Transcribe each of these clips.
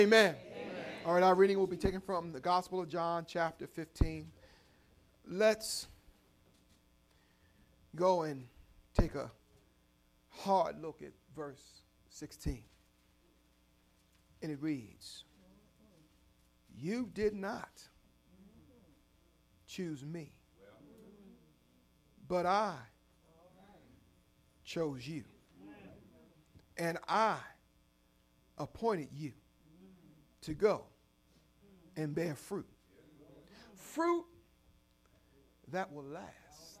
Amen. All right, our reading will be taken from the Gospel of John, chapter 15. Let's go and take a hard look at verse 16. And it reads, "You did not choose me, but I chose you, and I appointed you to go and bear fruit. Fruit that will last,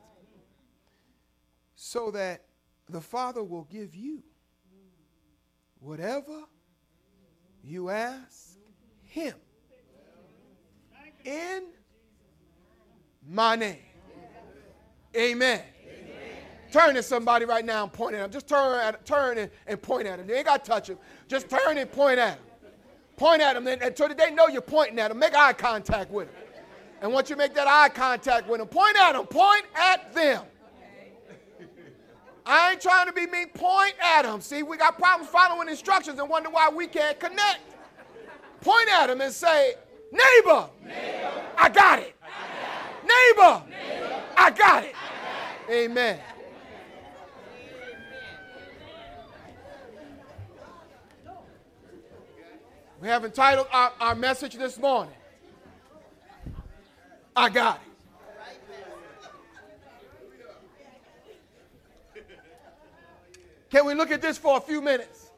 so that the Father will give you whatever you ask him in my name." Amen. Turn to somebody right now and point at them. Just turn and point at them. You ain't got to touch them. Just turn and point at them. Point at them so that they know you're pointing at them. Make eye contact with them. And once you make that eye contact with them, point at them. Point at them. I ain't trying to be mean. Point at them. See, we got problems following instructions and wonder why we can't connect. Point at them and say, "Neighbor, I got it. Neighbor, I got it." Amen. We have entitled our message this morning, "I Got It." Can we look at this for a few minutes?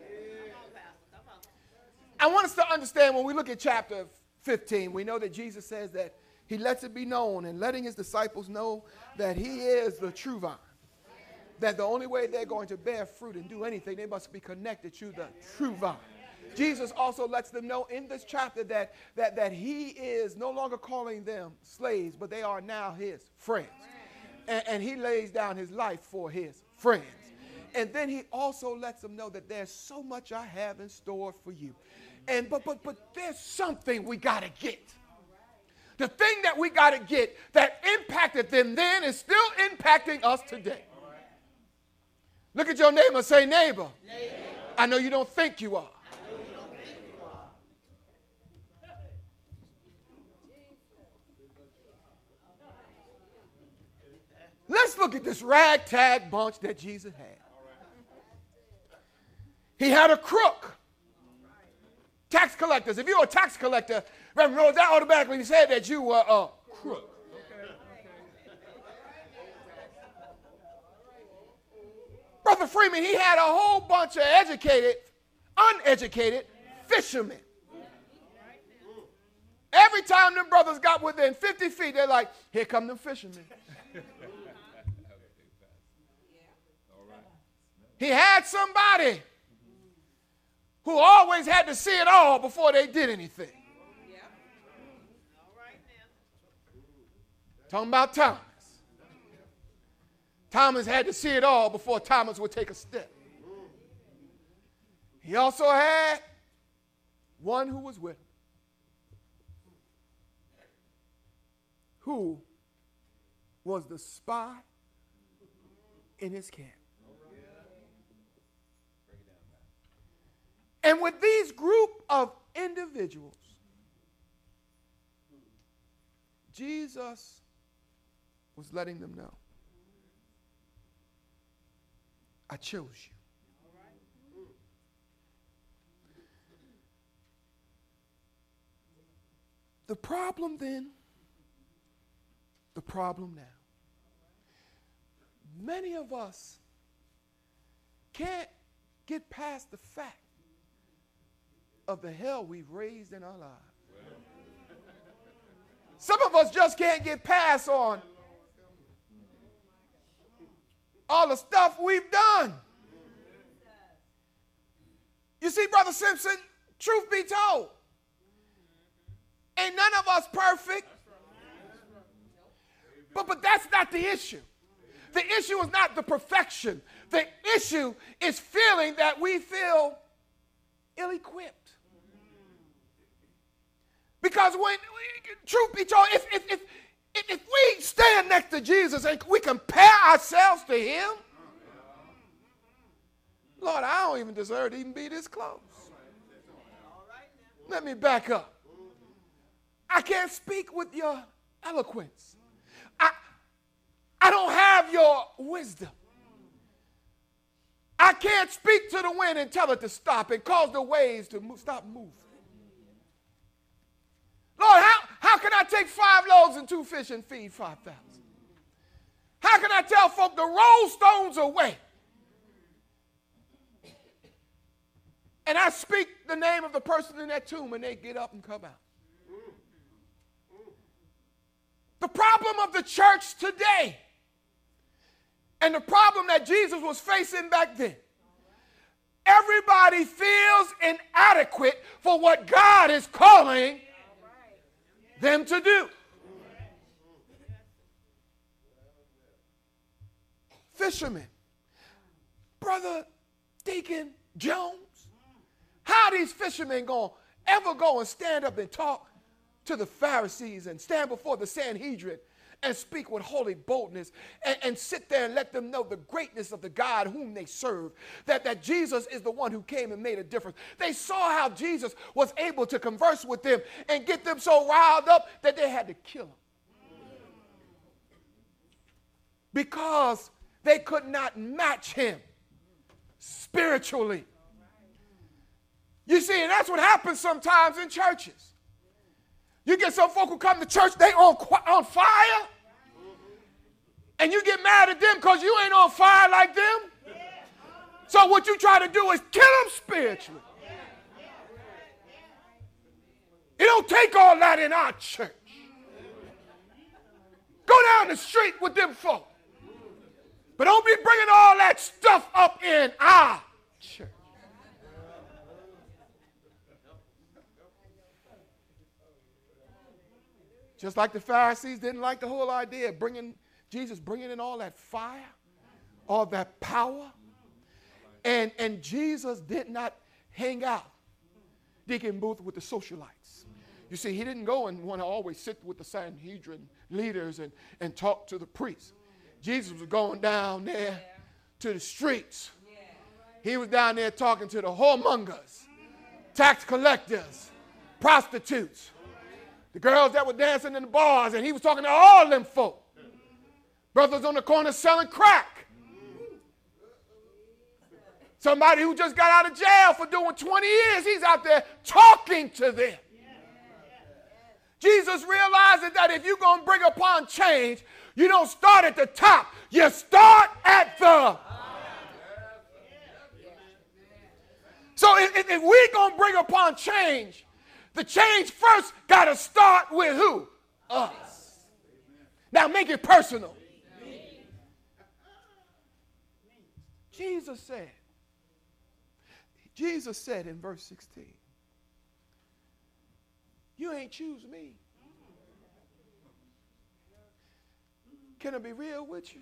I want us to understand when we look at chapter 15, we know that Jesus says that he lets it be known and letting his disciples know that he is the true vine. That the only way they're going to bear fruit and do anything, they must be connected to the true vine. Jesus also lets them know in this chapter that he is no longer calling them slaves, but they are now his friends. And he lays down his life for his friends. And then he also lets them know that there's so much I have in store for you. And but there's something we got to get. The thing that we got to get that impacted them then is still impacting us today. Look at your neighbor and say, "Neighbor, I know you don't think you are." Let's look at this ragtag bunch that Jesus had. He had a crook. Tax collectors. If you were a tax collector, Reverend Rose, that automatically said that you were a crook. Brother Freeman, he had a whole bunch of uneducated fishermen. Every time them brothers got within 50 feet, they're like, "Here come them fishermen." He had somebody who always had to see it all before they did anything. Talking about Thomas. Thomas had to see it all before Thomas would take a step. He also had one who was with him, who was the spy in his camp. And with these group of individuals, Jesus was letting them know, "I chose you." The problem then, the problem now, many of us can't get past the fact of the hell we've raised in our lives. Some of us just can't get past on all the stuff we've done. You see, Brother Simpson, truth be told, ain't none of us perfect. But that's not the issue. The issue is not the perfection. The issue is feeling that we feel ill-equipped. Because when, truth be told, if we stand next to Jesus and we compare ourselves to him, Lord, I don't even deserve to even be this close. Let me back up. I can't speak with your eloquence. I don't have your wisdom. I can't speak to the wind and tell it to stop and cause the waves to stop moving. Lord, how can I take 5 loaves and 2 fish and feed 5,000? How can I tell folk to roll stones away? And I speak the name of the person in that tomb and they get up and come out. The problem of the church today and the problem that Jesus was facing back then, everybody feels inadequate for what God is calling them to do. Fishermen, Brother Deacon Jones, how are these fishermen going to ever go and stand up and talk to the Pharisees and stand before the Sanhedrin and speak with holy boldness and sit there and let them know the greatness of the God whom they serve, that Jesus is the one who came and made a difference. They saw how Jesus was able to converse with them and get them so riled up that they had to kill him because they could not match him spiritually. You see, and that's what happens sometimes in churches. You get some folk who come to church, they on fire, and you get mad at them because you ain't on fire like them. So what you try to do is kill them spiritually. It don't take all that in our church. Go down the street with them folk. But don't be bringing all that stuff up in our church. Just like the Pharisees didn't like the whole idea of Jesus bringing in all that fire, all that power. And Jesus did not hang out, Deacon Booth, with the socialites. You see, he didn't go and want to always sit with the Sanhedrin leaders and talk to the priests. Jesus was going down there to the streets. He was down there talking to the whoremongers, tax collectors, prostitutes, the girls that were dancing in the bars, and he was talking to all them folk. Brothers on the corner selling crack. Somebody who just got out of jail for doing 20 years, he's out there talking to them. Jesus realizes that if you're going to bring upon change, you don't start at the top. You start at the... So if we're going to bring upon change, the change first got to start with who? Us. Now make it personal. Jesus said in verse 16, you ain't choose me. Can I be real with you?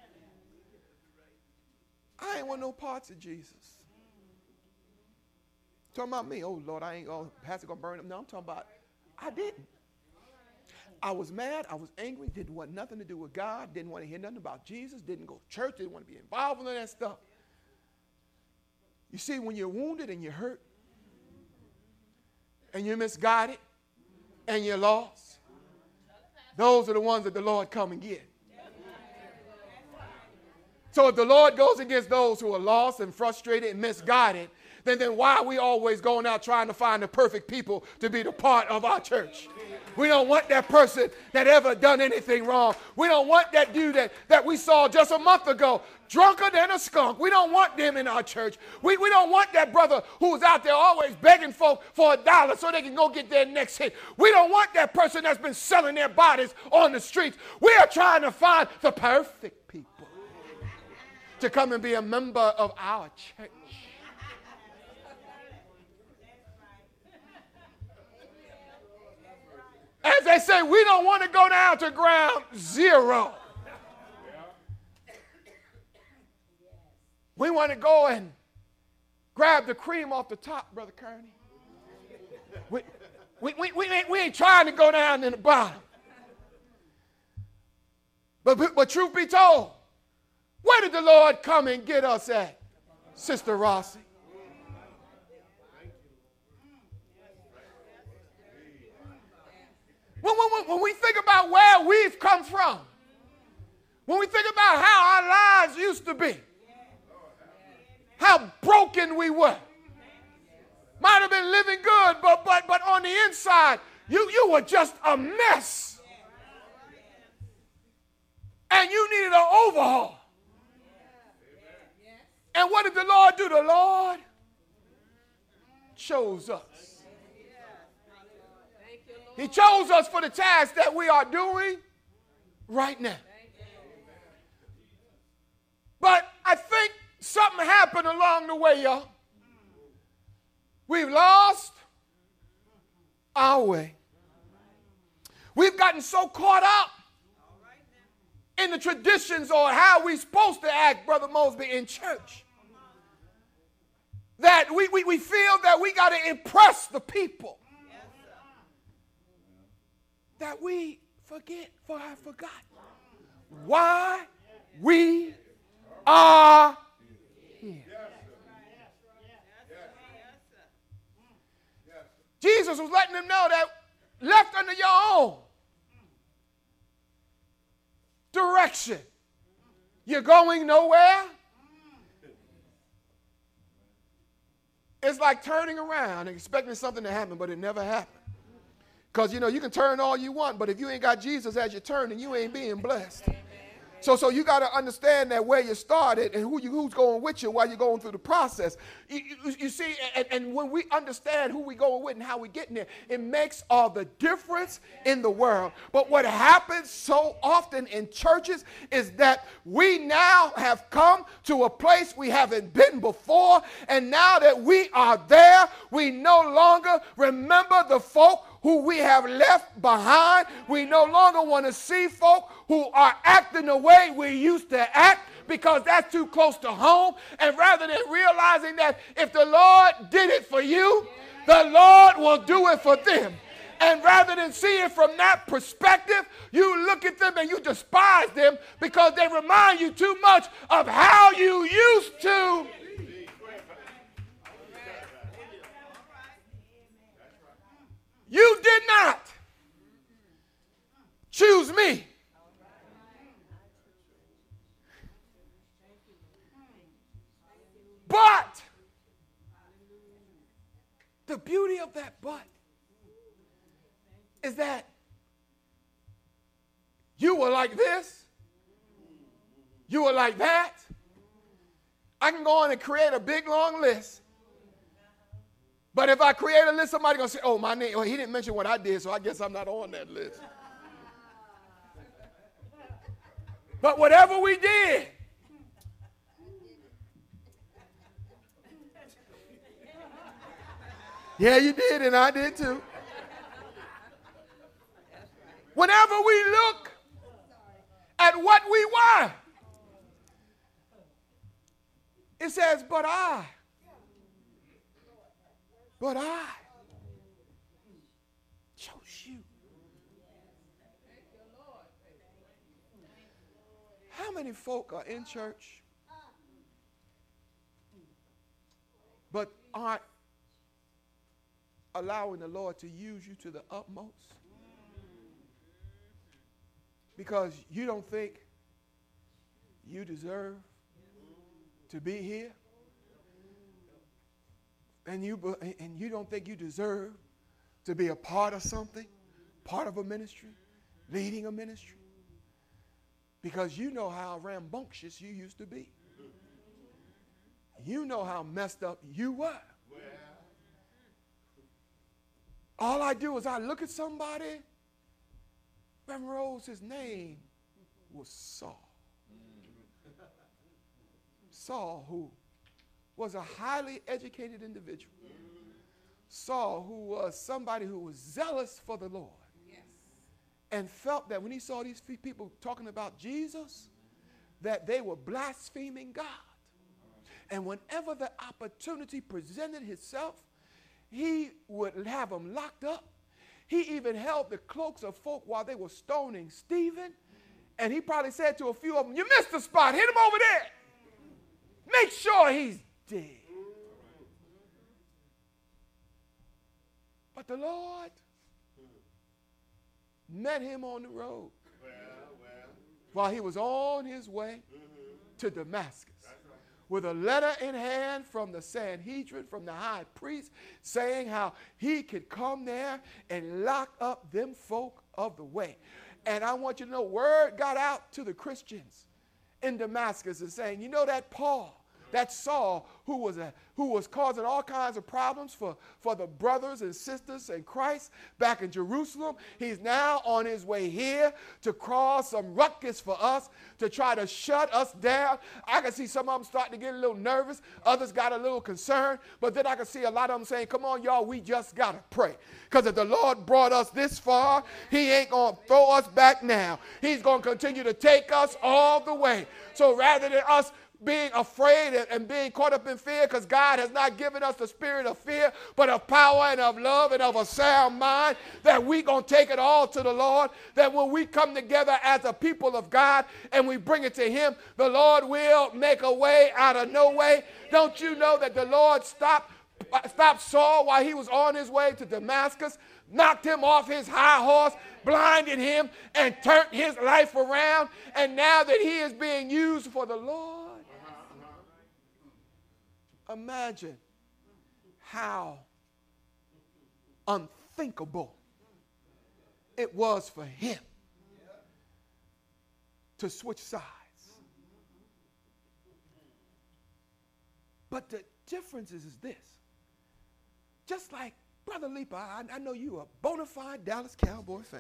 I ain't want no parts of Jesus. Talking about me. Oh, Lord, I ain't going, pastor going to burn him. No, I'm talking about, I didn't. I was mad. I was angry. Didn't want nothing to do with God. Didn't want to hear nothing about Jesus. Didn't go to church. Didn't want to be involved in that stuff. You see, when you're wounded and you're hurt and you're misguided and you're lost, those are the ones that the Lord come and get. So if the Lord goes against those who are lost and frustrated and misguided, then why are we always going out trying to find the perfect people to be the part of our church? We don't want that person that ever done anything wrong. We don't want that dude that we saw just a month ago, drunker than a skunk. We don't want them in our church. We don't want that brother who's out there always begging folk for $1 so they can go get their next hit. We don't want that person that's been selling their bodies on the streets. We are trying to find the perfect people to come and be a member of our church. As they say, we don't want to go down to ground zero. We want to go and grab the cream off the top, Brother Kearney. We ain't trying to go down in the bottom. But truth be told, where did the Lord come and get us at, Sister Rossi? we've come from, when we think about how our lives used to be, how broken we were, might have been living good, but on the inside, you were just a mess. And you needed an overhaul. And what did the Lord do? The Lord chose us. He chose us for the task that we are doing right now. But I think something happened along the way, y'all. We've lost our way. We've gotten so caught up in the traditions or how we're supposed to act, Brother Mosby, in church, that we feel that we got to impress the people. That we forgot why we are here. Jesus was letting them know that left under your own direction, you're going nowhere. It's like turning around and expecting something to happen, but it never happened. Because, you know, you can turn all you want, but if you ain't got Jesus as your turning, you ain't being blessed. So you got to understand that where you started and who's going with you while you're going through the process. You see, and when we understand who we're going with and how we're getting there, it makes all the difference in the world. But what happens so often in churches is that we now have come to a place we haven't been before, and now that we are there, we no longer remember the folk who we have left behind. We no longer want to see folk who are acting the way we used to act because that's too close to home. And rather than realizing that if the Lord did it for you, the Lord will do it for them. And rather than see it from that perspective, you look at them and you despise them because they remind you too much of how you used to. You did not choose me. But the beauty of that but is that you were like this, you were like that. I can go on and create a big long list. But if I create a list, somebody's going to say, oh, my name, well, he didn't mention what I did, so I guess I'm not on that list. But whatever we did, yeah, you did, and I did too. Whenever we look at what we were, it says, but I chose you. How many folk are in church but aren't allowing the Lord to use you to the utmost? Because you don't think you deserve to be here? And you don't think you deserve to be a part of something, part of a ministry, leading a ministry? Because you know how rambunctious you used to be. You know how messed up you were. All I do is I look at somebody, Reverend Rose, his name was Saul. Saul, who was a highly educated individual. Saul, who was somebody who was zealous for the Lord. Yes. And felt that when he saw these people talking about Jesus, that they were blaspheming God. And whenever the opportunity presented itself, he would have them locked up. He even held the cloaks of folk while they were stoning Stephen. And he probably said to a few of them, you missed the spot, hit him over there. Make sure he's dead. But the Lord met him on the road while he was on his way to Damascus with a letter in hand from the Sanhedrin, from the high priest, saying how he could come there and lock up them folk of the way. And I want you to know, word got out to the Christians in Damascus and saying, you know that Paul, that Saul, who was causing all kinds of problems for the brothers and sisters in Christ back in Jerusalem, he's now on his way here to cause some ruckus for us, to try to shut us down. I can see some of them starting to get a little nervous. Others got a little concerned. But then I can see a lot of them saying, come on, y'all, we just got to pray. Because if the Lord brought us this far, he ain't going to throw us back now. He's going to continue to take us all the way. So rather than us being afraid and being caught up in fear, because God has not given us the spirit of fear, but of power and of love and of a sound mind, that we going to take it all to the Lord, that when we come together as a people of God and we bring it to him, the Lord will make a way out of no way. Don't you know that the Lord stopped Saul while he was on his way to Damascus, knocked him off his high horse, blinded him, and turned his life around, and now that he is being used for the Lord? Imagine how unthinkable it was for him to switch sides. But the difference is this. Just like Brother Leaper, I know you a bona fide Dallas Cowboy fan.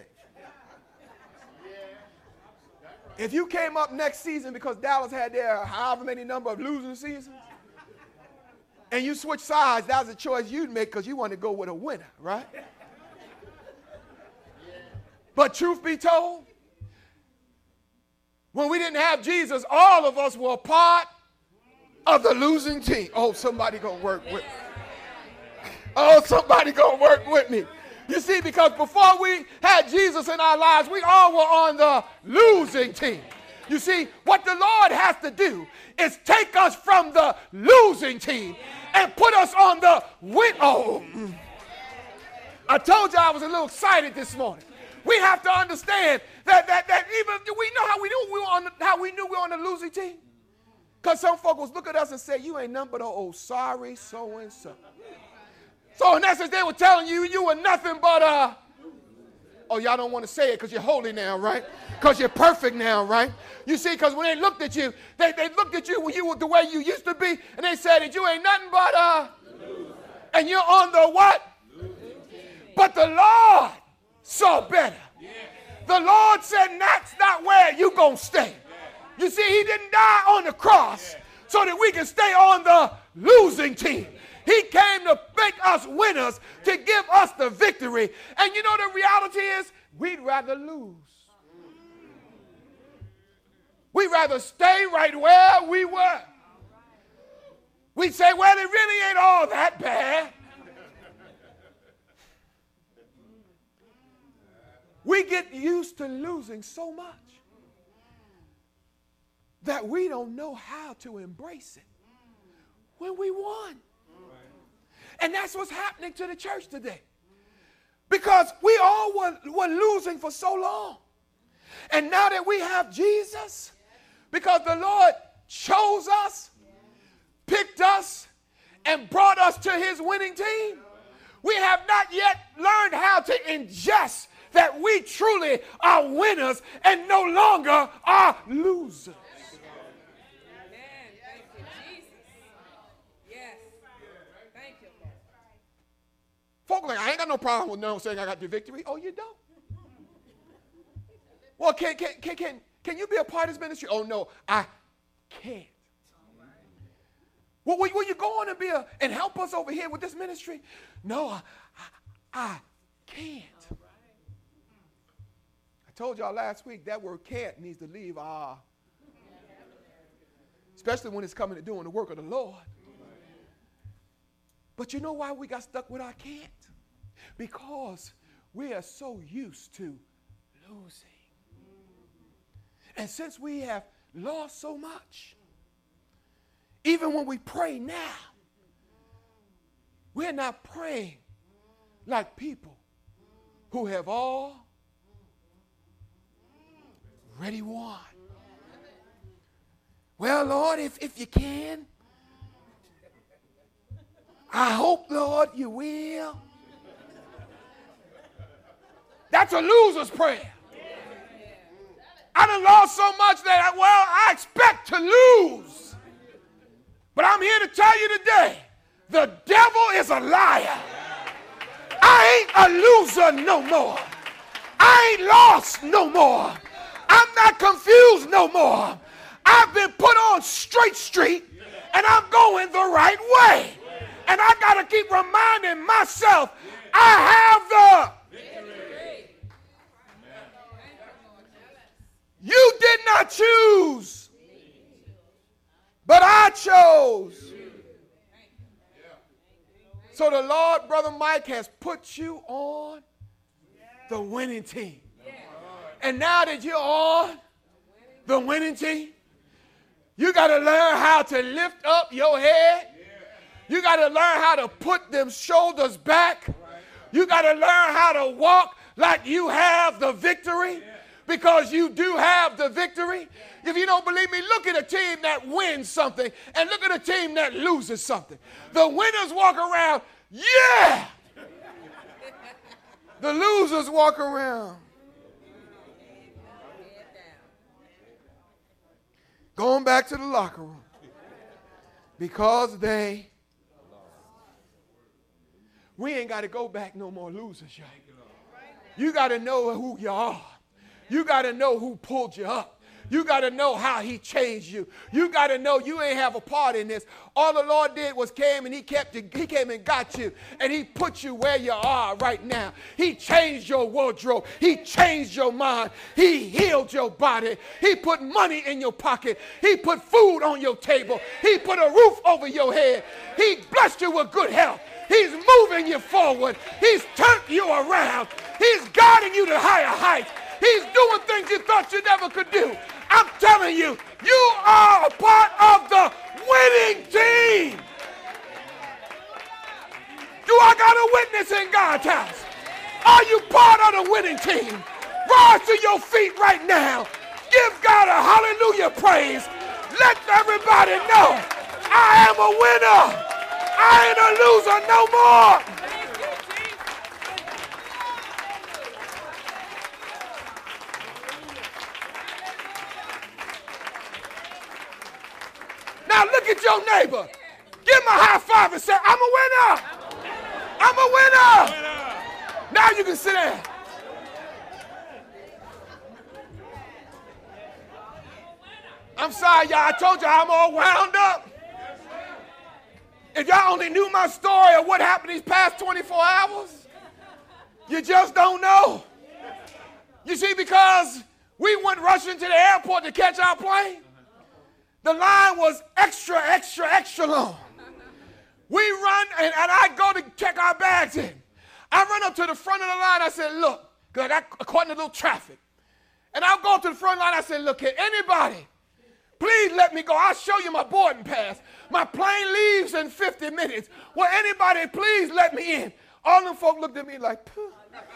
If you came up next season because Dallas had their however many number of losing seasons, and you switch sides, that was a choice you'd make because you want to go with a winner, right? But truth be told, when we didn't have Jesus, all of us were a part of the losing team. Oh, somebody gonna work with me. Oh, somebody gonna work with me. You see, because before we had Jesus in our lives, we all were on the losing team. You see, what the Lord has to do is take us from the losing team and put us on the win. Oh, I told you I was a little excited this morning. We have to understand that even we know how we knew we were on the losing team. Because some folk was look at us and say, you ain't nothing but an old sorry so-and-so. So in essence, they were telling you you were nothing but oh, y'all don't want to say it because you're holy now, right? Because you're perfect now, right? You see, because when they looked at you, they looked at you when you were the way you used to be, and they said that you ain't nothing but and you're on the what? But the Lord saw better. The Lord said, that's not where you going to stay. You see, he didn't die on the cross so that we can stay on the losing team. He came to make us winners, to give us the victory. And you know the reality is, we'd rather lose. We'd rather stay right where we were. We'd say, well, it really ain't all that bad. We get used to losing so much that we don't know how to embrace it when we won. And that's what's happening to the church today. Because we all were losing for so long. And now that we have Jesus, because the Lord chose us, picked us, and brought us to his winning team, we have not yet learned how to ingest that we truly are winners and no longer are losers. Folk like, I ain't got no problem with no saying I got the victory. Oh, you don't? Well, can you be a part of this ministry? Oh, no, I can't. Well, will you go on and help us over here with this ministry? No, I can't. I told y'all last week that word can't needs to leave especially when it's coming to doing the work of the Lord. But you know why we got stuck with our can't? Because we are so used to losing. And since we have lost so much, even when we pray now, we're not praying like people who have all already won. Well, Lord, if you can, I hope, Lord, you will. That's a loser's prayer. I done lost so much that, I expect to lose. But I'm here to tell you today, the devil is a liar. I ain't a loser no more. I ain't lost no more. I'm not confused no more. I've been put on straight street, and I'm going the right way. And I got to keep reminding myself, I have the victory. You did not choose, but I chose. So the Lord, Brother Mike, has put you on the winning team. And now that you're on the winning team, you got to learn how to lift up your head. You got to learn how to put them shoulders back. You got to learn how to walk like you have the victory, because you do have the victory. If you don't believe me, look at a team that wins something and look at a team that loses something. The winners walk around, yeah. The losers walk around going back to the locker room because we ain't got to go back no more losers, y'all. You got to know who you are. You got to know who pulled you up. You got to know how he changed you. You got to know you ain't have a part in this. All the Lord did was came and he came and got you, and he put you where you are right now. He changed your wardrobe. He changed your mind. He healed your body. He put money in your pocket. He put food on your table. He put a roof over your head. He blessed you with good health. He's moving you forward. He's turned you around. He's guiding you to higher heights. He's doing things you thought you never could do. I'm telling you, you are a part of the winning team. Do I got a witness in God's house? Are you part of the winning team? Rise to your feet right now. Give God a hallelujah praise. Let everybody know I am a winner. I ain't a loser no more. Now look at your neighbor. Give him a high five and say, I'm a winner. I'm a winner. Now you can sit down. I'm sorry, y'all. I told you I'm all wound up. If y'all only knew my story of what happened these past 24 hours, you just don't know. You see, because we went rushing to the airport to catch our plane, the line was extra, extra, extra long. We run, and I go to check our bags in. I run up to the front of the line. I said, look, because I got caught in a little traffic. And I'll go to the front line. I said, look, can anybody please let me go? I'll show you my boarding pass. My plane leaves in 50 minutes. Will anybody please let me in? All them folk looked at me like, pooh.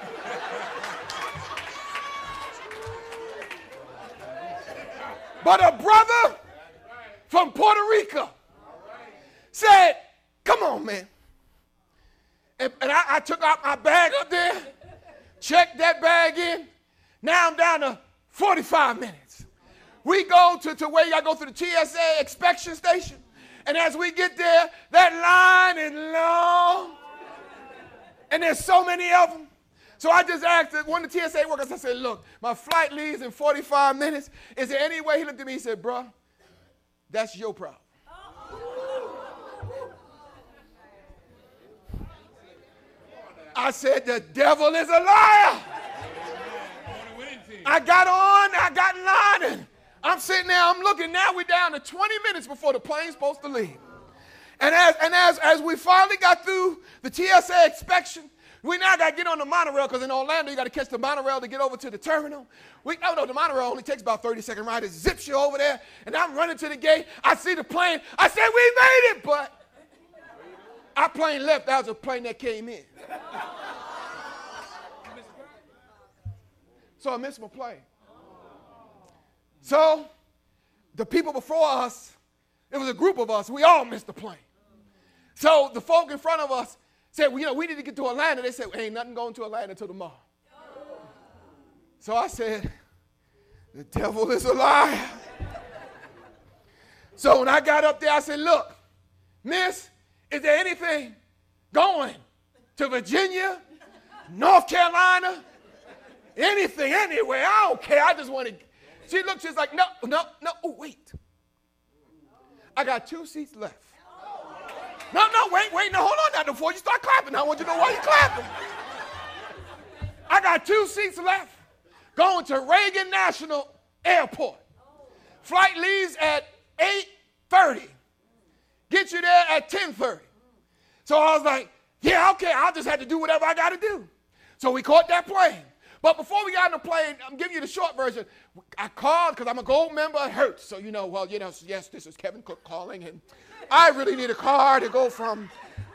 But a brother from Puerto Rico said, come on, man. And I took out my bag up there, checked that bag in. Now I'm down to 45 minutes. We go to where you got to go through the TSA inspection station. And as we get there, that line is long. And there's so many of them. So I just asked one of the TSA workers, I said, look, my flight leaves in 45 minutes. Is there any way? He looked at me and said, bro, that's your problem. I said, the devil is a liar. I got on, I got in line, and I'm sitting there, I'm looking, now we're down to 20 minutes before the plane's supposed to leave. And as we finally got through the TSA inspection, we now got to get on the monorail, because in Orlando, you got to catch the monorail to get over to the terminal. The monorail only takes about 30-second ride. It zips you over there, and I'm running to the gate. I see the plane. I said, we made it, but our plane left. That was a plane that came in. So I missed my plane. So the people before us, it was a group of us, we all missed the plane. So the folk in front of us said, well, you know, we need to get to Atlanta. They said, ain't nothing going to Atlanta until tomorrow. So I said, the devil is a liar. So when I got up there, I said, look, miss, is there anything going to Virginia, North Carolina, anything, anywhere? I don't care. I just want to. She looked, she's like, no. Oh, wait. I got 2 seats left. No, wait, hold on now before you start clapping. I want you to know why you're clapping. I got 2 seats left going to Reagan National Airport. Flight leaves at 8:30. Get you there at 10:30. So I was like, yeah, okay, I'll just have to do whatever I got to do. So we caught that plane. But before we got on the plane, I'm giving you the short version. I called because I'm a gold member at Hertz. So, yes, this is Kevin Cook calling. And I really need a car to go from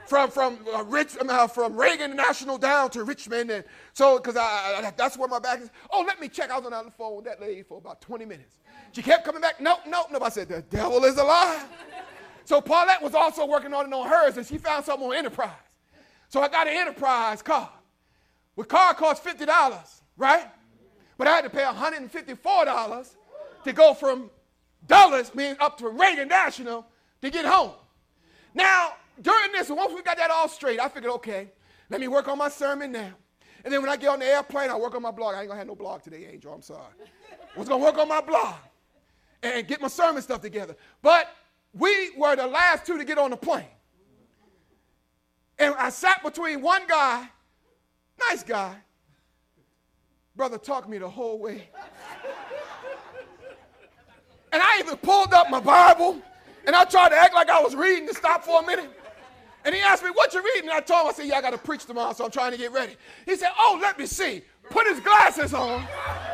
Reagan National down to Richmond. And so, because that's where my bag is. Oh, let me check. I was on the phone with that lady for about 20 minutes. She kept coming back. Nope. I said, the devil is a lie. So Paulette was also working on it on hers, and she found something on Enterprise. So I got an Enterprise car. The car cost $50, right? But I had to pay $154 to go from Dulles, up to Reagan National to get home. Now, during this, once we got that all straight, I figured, okay, let me work on my sermon now. And then when I get on the airplane, I'll work on my blog. I ain't going to have no blog today, Angel. I'm sorry. I was going to work on my blog and get my sermon stuff together. But we were the last 2 to get on the plane. And I sat between one guy, nice guy. Brother talked me the whole way. And I even pulled up my Bible, and I tried to act like I was reading to stop for a minute. And he asked me, what you reading? And I told him, I said, yeah, I got to preach tomorrow, so I'm trying to get ready. He said, oh, let me see. Put his glasses on.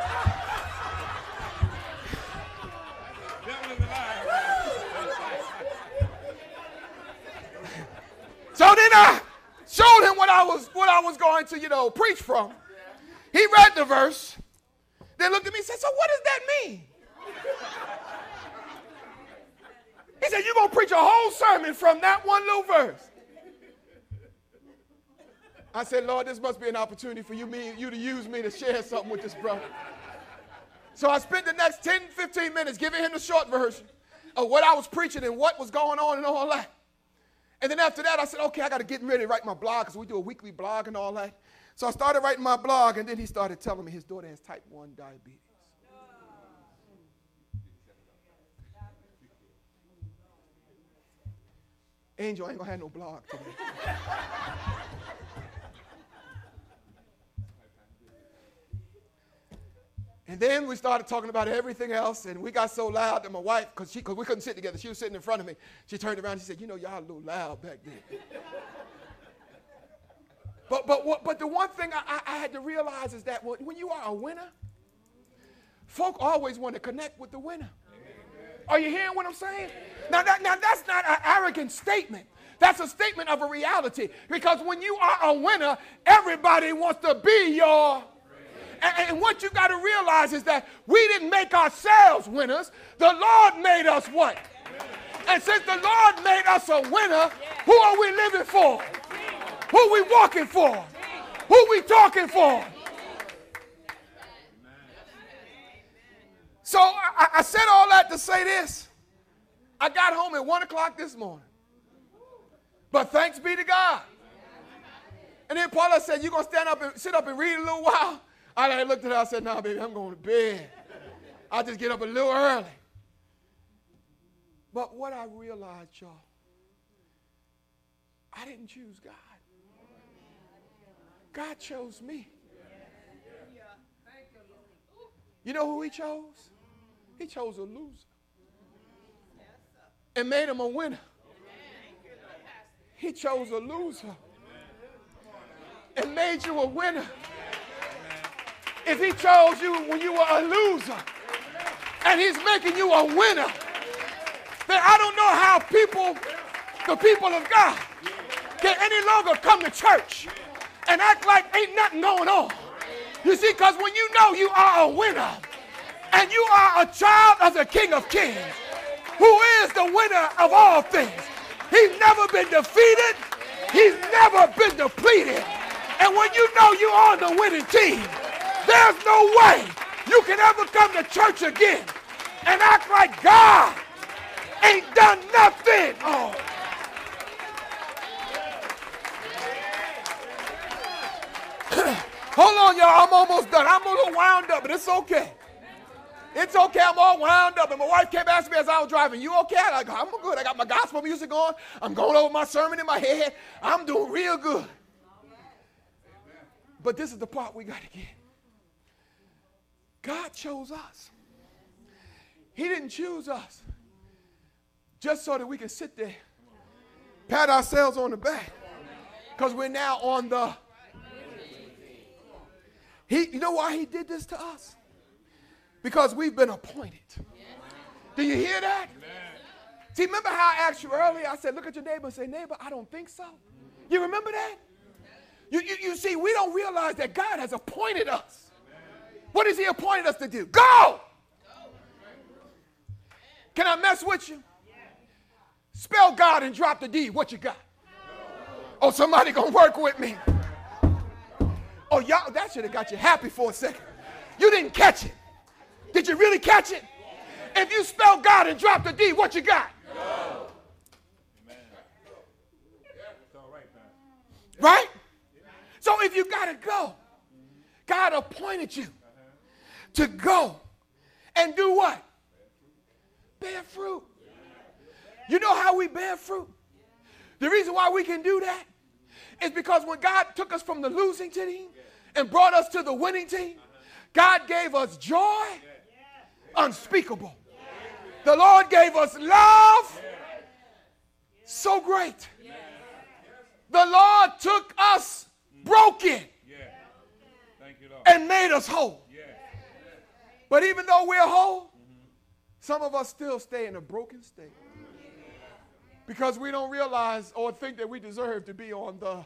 So then I showed him what I was going to, preach from. He read the verse, then looked at me and said, so what does that mean? He said, you're going to preach a whole sermon from that one little verse. I said, Lord, this must be an opportunity for you to use me to share something with this brother. So I spent the next 10, 15 minutes giving him the short version of what I was preaching and what was going on and all that. And then after that, I said, okay, I got to get ready to write my blog because we do a weekly blog and all that. So I started writing my blog, and then he started telling me his daughter has type 1 diabetes. Angel, I ain't going to have no blog today. And then we started talking about everything else, and we got so loud that my wife, because we couldn't sit together, she was sitting in front of me. She turned around and she said, y'all a little loud back there. But the one thing I had to realize is that when you are a winner, folk always want to connect with the winner. Are you hearing what I'm saying? Now that's not an arrogant statement. That's a statement of a reality. Because when you are a winner, everybody wants to be your. And what you got to realize is that we didn't make ourselves winners. The Lord made us what? And since the Lord made us a winner, who are we living for? Who are we walking for? Who are we talking for? So I said all that to say this. I got home at 1 o'clock this morning. But thanks be to God. And then Paula said, you going to stand up and sit up and read a little while? I looked at her, I said, no, baby, I'm going to bed. I'll just get up a little early. But what I realized, y'all, I didn't choose God. God chose me. You know who he chose? He chose a loser and made him a winner. He chose a loser and made you a winner. If he chose you when you were a loser and he's making you a winner, then I don't know how the people of God, can any longer come to church and act like ain't nothing going on. You see, because when you know you are a winner, And you are a child of the King of Kings, who is the winner of all things. He's never been defeated. He's never been depleted. And when you know you're on the winning team, there's no way you can ever come to church again and act like God ain't done nothing. Oh. Hold on, y'all. I'm almost done. I'm a little wound up, but it's okay. It's okay. I'm all wound up. And my wife came ask me as I was driving, you okay? I'm good. I got my gospel music on. I'm going over my sermon in my head. I'm doing real good. But this is the part we got to get. God chose us. He didn't choose us just so that we can sit there, pat ourselves on the back, because we're now on the. You know why he did this to us? Because we've been appointed. Do you hear that? See, remember how I asked you earlier? I said, look at your neighbor and say, neighbor, I don't think so. You remember that? You see, we don't realize that God has appointed us. What has he appointed us to do? Go! Can I mess with you? Spell God and drop the D. What you got? Oh, somebody gonna work with me. Oh, y'all, that should have got you happy for a second. You didn't catch it. Did you really catch it? If you spell God and drop the D, what you got? Go. Right? So if you got to go, God appointed you to go and do what? Bear fruit. You know how we bear fruit? The reason why we can do that is because when God took us from the losing team and brought us to the winning team, God gave us joy unspeakable. The Lord gave us love so great. The Lord took us broken and made us whole. But even though we're whole, some of us still stay in a broken state because we don't realize or think that we deserve to be on the.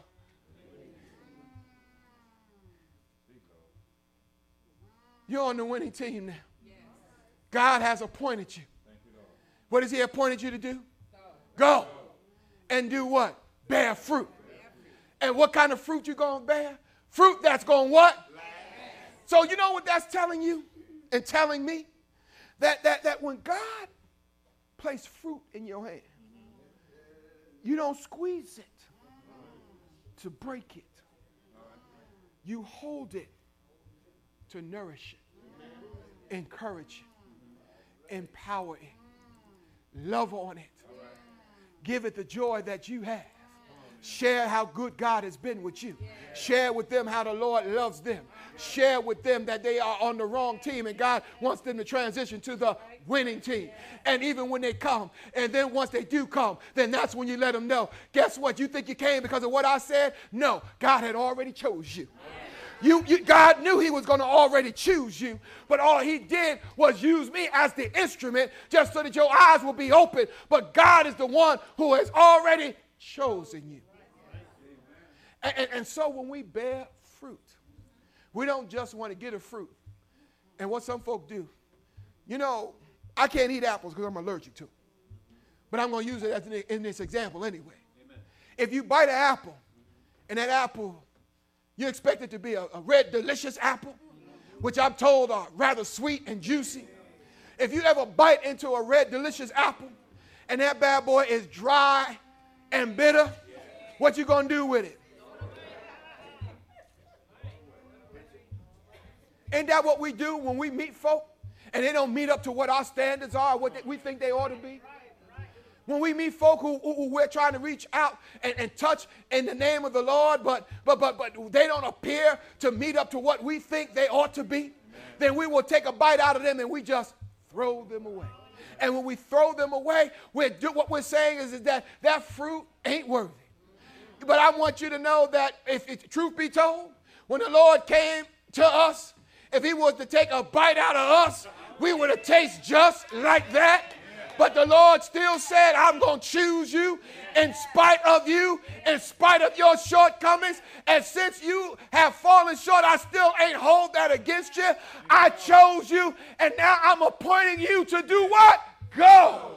You're on the winning team now. God has appointed you. What has he appointed you to do? Go. And do what? Bear fruit. And what kind of fruit you going to bear? Fruit that's going what? So you know what that's telling you and telling me? That when God placed fruit in your hand, you don't squeeze it to break it. You hold it to nourish it, encourage it, empower it, love on it, give it the joy that you have. Share how good God has been with you. Share with them how the Lord loves them. Share with them that they are on the wrong team and God wants them to transition to the winning team. And even when they come, and then once they do come, then that's when you let them know, guess what? You think you came because of what I said? No, God had already chose you. God knew he was going to already choose you, but all he did was use me as the instrument just so that your eyes will be open. But God is the one who has already chosen you. And so when we bear fruit, we don't just want to get a fruit. And what some folk do, you know, I can't eat apples because I'm allergic to them. But I'm going to use it as in this example anyway. Amen. If you bite an apple, and that apple, you expect it to be a red, delicious apple, which I'm told are rather sweet and juicy. If you ever bite into a red, delicious apple, and that bad boy is dry and bitter, what you going to do with it? Ain't that what we do when we meet folk and they don't meet up to what our standards are, what we think they ought to be? When we meet folk who we're trying to reach out and touch in the name of the Lord, but they don't appear to meet up to what we think they ought to be, then we will take a bite out of them and we just throw them away. And when we throw them away, what we're saying is that that fruit ain't worthy. But I want you to know that if truth be told, when the Lord came to us, if he was to take a bite out of us, we would have tasted just like that. But the Lord still said, I'm going to choose you in spite of you, in spite of your shortcomings. And since you have fallen short, I still ain't hold that against you. I chose you, and now I'm appointing you to do what? Go.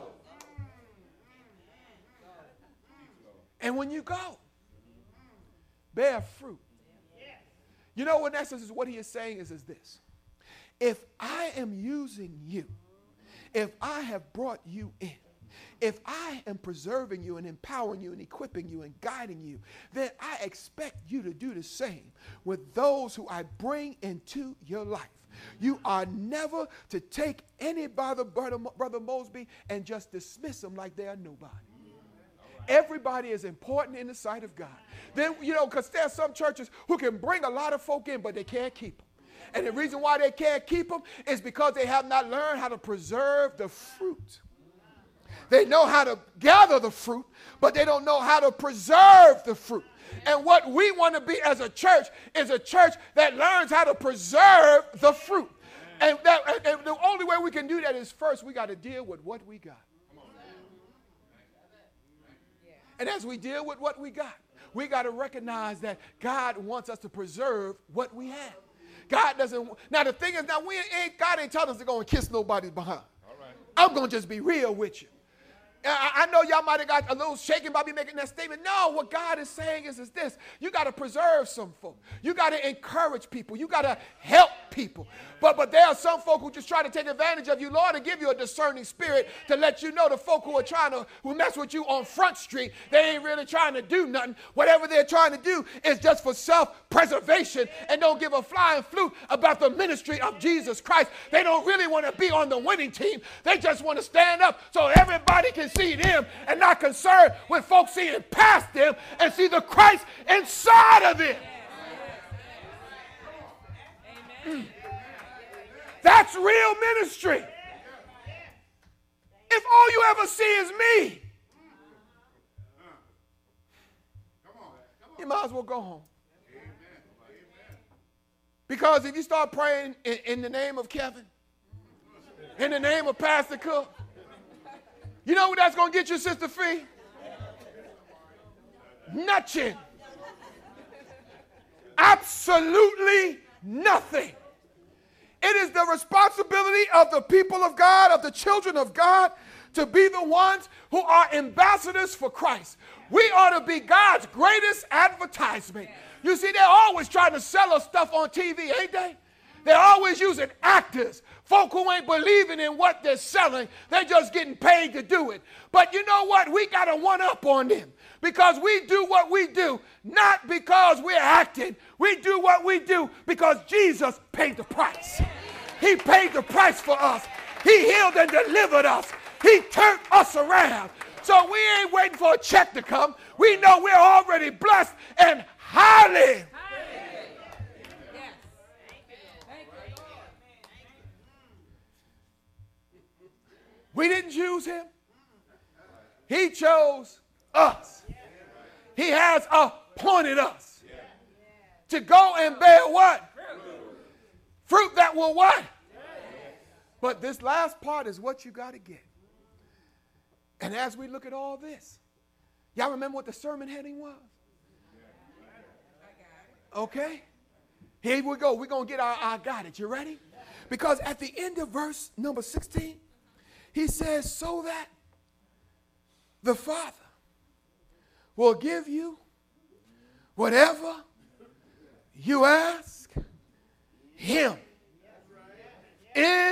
And when you go, bear fruit. You know, in essence, what he is saying is this. If I am using you, if I have brought you in, if I am preserving you and empowering you and equipping you and guiding you, then I expect you to do the same with those who I bring into your life. You are never to take anybody, Brother Mosby, and just dismiss them like they are nobody. Everybody is important in the sight of God. Then, you know, because there are some churches who can bring a lot of folk in, but they can't keep them. And the reason why they can't keep them is because they have not learned how to preserve the fruit. They know how to gather the fruit, but they don't know how to preserve the fruit. And what we want to be as a church is a church that learns how to preserve the fruit. And the only way we can do that is first we got to deal with what we got. And as we deal with what we got to recognize that God wants us to preserve what we have. God doesn't. Now the thing is, now God ain't telling us to go and kiss nobody behind. All right. I'm going to just be real with you. I know y'all might have got a little shaken by me making that statement. No, what God is saying is this. You got to preserve some folk. You got to encourage people. You got to help people. But there are some folk who just try to take advantage of you, Lord, and give you a discerning spirit to let you know the folk who mess with you on Front Street, they ain't really trying to do nothing. Whatever they're trying to do is just for self-preservation and don't give a flying flute about the ministry of Jesus Christ. They don't really want to be on the winning team. They just want to stand up so everybody can see them and not concerned with folks seeing past them and see the Christ inside of them. That's real ministry. If all you ever see is me, you might as well go home. Because if you start praying in the name of Kevin, in the name of Pastor Cook, you know what that's going to get you, Sister Fee? Nothing. Absolutely nothing. It is the responsibility of the people of God, of the children of God, to be the ones who are ambassadors for Christ. We ought to be God's greatest advertisement. You see, they're always trying to sell us stuff on TV, ain't they? They're always using actors, folk who ain't believing in what they're selling. They're just getting paid to do it. But you know what? We got to one up on them because we do what we do, not because we're acting. We do what we do because Jesus paid the price. He paid the price for us. He healed and delivered us. He turned us around. So we ain't waiting for a check to come. We know we're already blessed and highly. We didn't choose him. He chose us. He has appointed us to go and bear what? Fruit that will what? But this last part is what you got to get. And as we look at all this, y'all remember what the sermon heading was? Okay? Here we go. We're going to get our I got it. You ready? Because at the end of verse number 16, he says, so that the Father will give you whatever you ask him in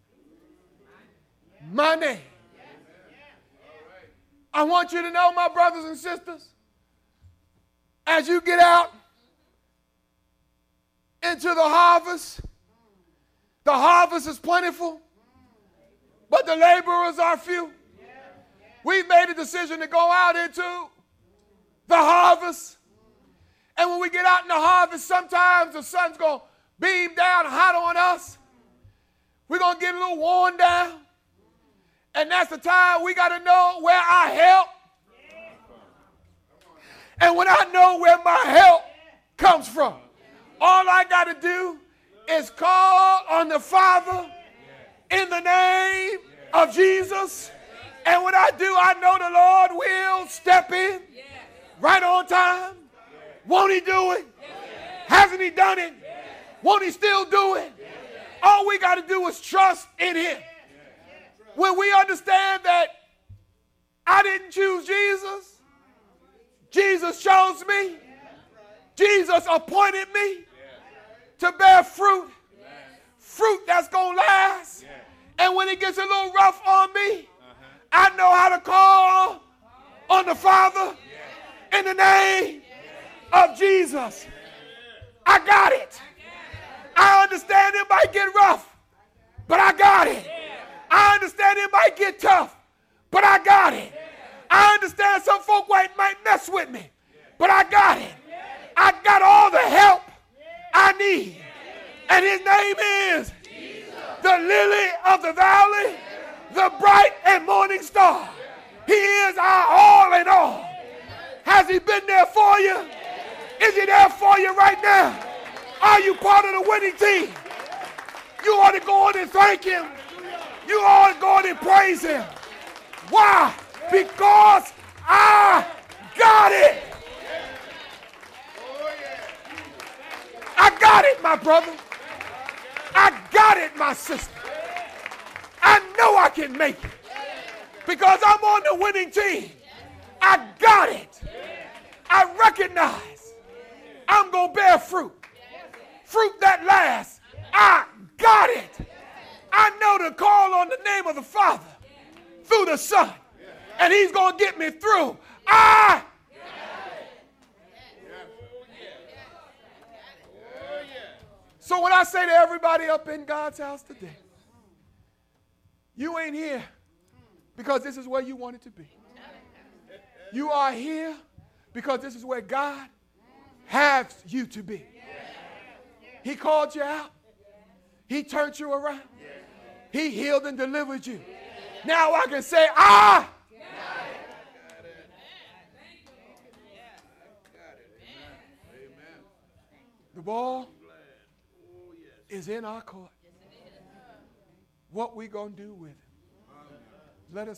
my name. I want you to know, my brothers and sisters, as you get out into the harvest is plentiful, but the laborers are few. We've made a decision to go out into the harvest. And when we get out in the harvest, sometimes the sun's going to beam down hot on us. We're going to get a little worn down. And that's the time we got to know where our help. And when I know where my help comes from, all I got to do is call on the Father in the name of Jesus, And when I do, I know the Lord will step in right on time. Won't he do it? Hasn't he done it? Won't he still do it? All we got to do is trust in him. When we understand that I didn't choose Jesus, Jesus chose me. Jesus appointed me to bear fruit. Fruit that's going to last. And when it gets a little rough on me, I know how to call on the Father in the name of Jesus. I got it. I understand it might get rough, but I got it. I understand it might get tough, but I got it. I understand some folk might mess with me, but I got it. I got all the help I need. And his name is the lily of the valley, the bright and morning star. He is our all in all. Has he been there for you? Is he there for you right now? Are you part of the winning team? You ought to go on and thank him. You ought to go on and praise him. Why? Because I got it. I got it, my brother. I got it, my sister. I know I can make it because I'm on the winning team. I got it. I recognize I'm going to bear fruit. Fruit that lasts. I got it. I know to call on the name of the Father through the Son, and he's going to get me through. I So when I say to everybody up in God's house today, you ain't here because this is where you wanted to be. You are here because this is where God has you to be. He called you out. He turned you around. He healed and delivered you. Now I can say, the ball is in our court. What we going to do with it? Let us